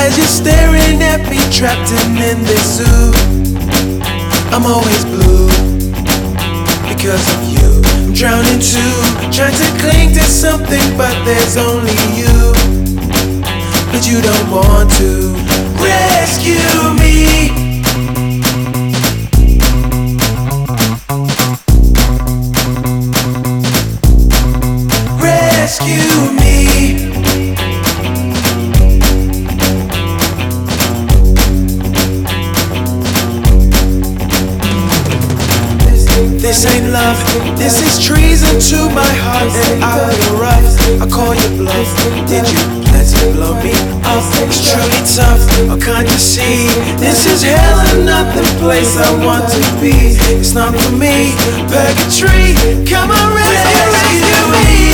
as you're staring at me, trapped in this zoo. I'm always blue because of you. I'm drowning too, trying to cling to something, but there's only you. But you don't want to rescue me. Rescue me. This ain't love, this is treason to my heart, and I feel rough. I call you bluff. Did you plan to blow me up? It's truly tough. How can't you see? This is hell and not the place I want to be. It's not for me. Purgatory, come on, rescue me.